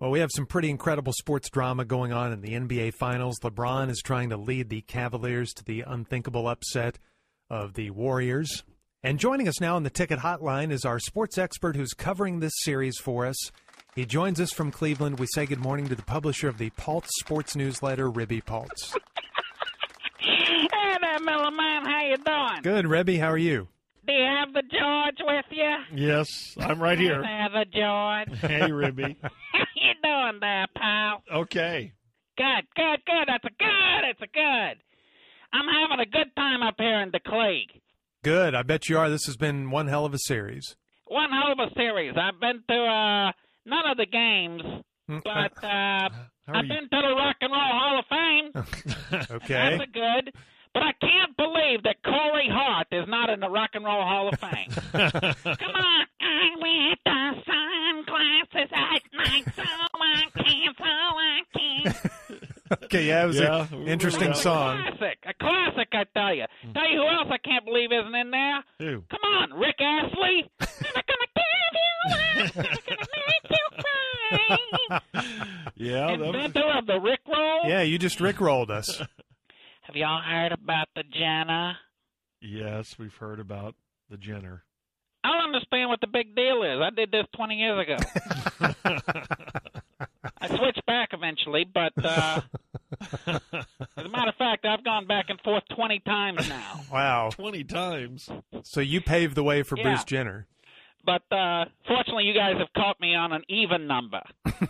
Well, we have some pretty incredible sports drama going on in the NBA Finals. LeBron is trying to lead the Cavaliers to the unthinkable upset of the Warriors. And joining us now on the Ticket Hotline is our sports expert who's covering this series for us. He joins us from Cleveland. We say good morning to the publisher of the Paltz Sports Newsletter, Ribby Paltz. Hey there, Miller Man. How you doing? Good, Ribby. How are you? Do you have the George with you? Yes, I'm right here. Hey there, the George. Hey, Ribby. How you doing there, pal? Okay. Good. That's a good. I'm having a good time up here in the Cleague. Good. I bet you are. This has been one hell of a series. One hell of a series. I've been to none of the games, but I've been to the Rock and Roll Hall of Fame. Okay. That's a good. But I can't believe that Corey Hart is not in the Rock and Roll Hall of Fame. Come on. I wear the sunglasses at night so I can't. Okay, yeah, it was an interesting song. A classic, I tell you. Tell you who else I can't believe isn't in there? Who? Come on, Rick Astley. I'm gonna give you one. I'm gonna make you cry. Yeah. Inventor of the Rick Roll. Yeah, you just Rickrolled us. Have y'all heard about the Jenner? Yes, we've heard about the Jenner. I don't understand what the big deal is. I did this 20 years ago. I switched back eventually, but as a matter of fact, I've gone back and forth 20 times now. Wow. 20 times. So you paved the way for Bruce Jenner. But fortunately, you guys have caught me on an even number.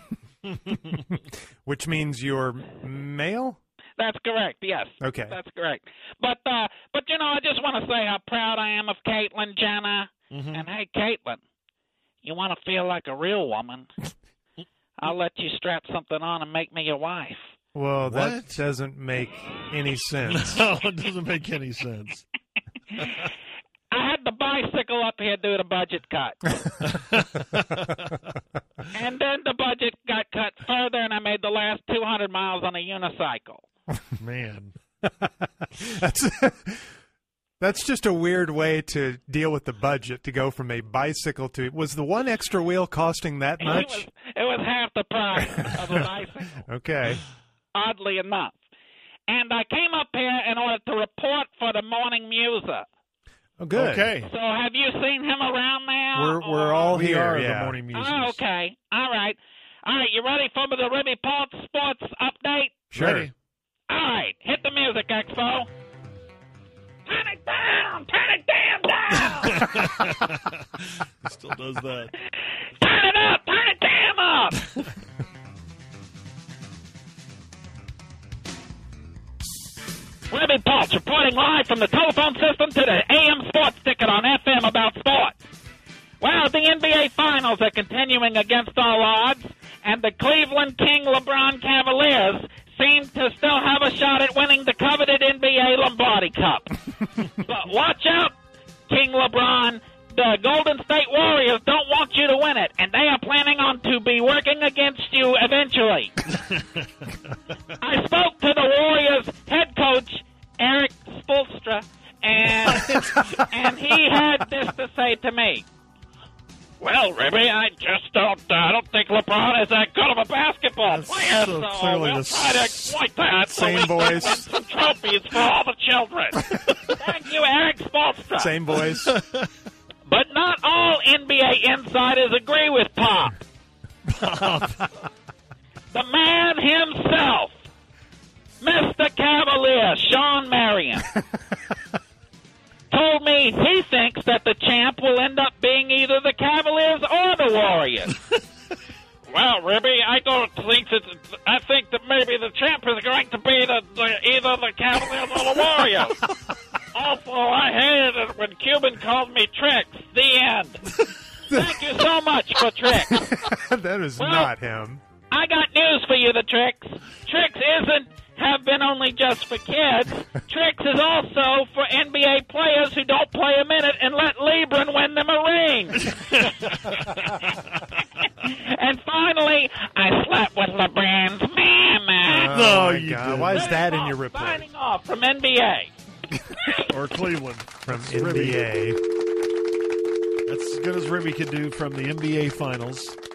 Which means you're male? That's correct, yes. Okay. That's correct. But you know, I just want to say how proud I am of Caitlyn Jenner. Mm-hmm. And, hey, Caitlyn, you want to feel like a real woman, I'll let you strap something on and make me your wife. Well, that doesn't make any sense. No, it doesn't make any sense. I had the bicycle up here due to budget cut. And then the budget got cut further, and I made the last 200 miles on a unicycle. Man. That's just a weird way to deal with the budget, to go from a bicycle to... Was the one extra wheel costing that much? It was half the price of a bicycle. Okay. Oddly enough. And I came up here in order to report for the Morning Muser. Oh, good. Okay. So have you seen him around there? We're all We here, are yeah. the Morning Musers. Oh, okay. All right. You ready for the Ribby Paltz Sports Update? Sure. Ready. All right. Hit the music, Expo. Turn it down! Turn it damn down! He still does that. Turn it up! Turn it damn up! Ribby Paltz reporting live from the telephone system to the AM Sports Ticket on FM about sports. Well, the NBA Finals are continuing against all odds, and the Cleveland King LeBron Cavaliers seem to still have a shot at winning the coveted NBA Lombardi Cup. But watch out, King LeBron. The Golden State Warriors don't want you to win it, and they are planning on to be working against you eventually. I spoke to the Warriors head coach, Eric Spoelstra, and he had this to say to me. Well, Ribby, I don't think LeBron is that good of a basketball player, so so clearly we'll the try to exploit that. Same so we voice. can win some trophies for all the children. Thank you, Eric Spoelstra. Same voice. But not all NBA insiders agree with Pop. The man himself, Mr. Cavalier, Sean Marion, told me he thinks that the champ will end up being either the Cavaliers or the Warriors. Well, Ribby, I think that maybe the champ is going to be either the Cavaliers or the Warriors. Also, I hated it when Cuban called me Tricks. The end. Thank you so much for Tricks. That is not him. I got news for you, the Tricks. Tricks have been only just for kids. Tricks is also for NBA players who don't play a minute and let LeBron win them a ring. And finally, I slept with LeBron's mama. No, my you God. didn't. Why is that in your report? Signing off from NBA. Or Cleveland. From Ribby. NBA. That's as good as Ribby could do from the NBA Finals.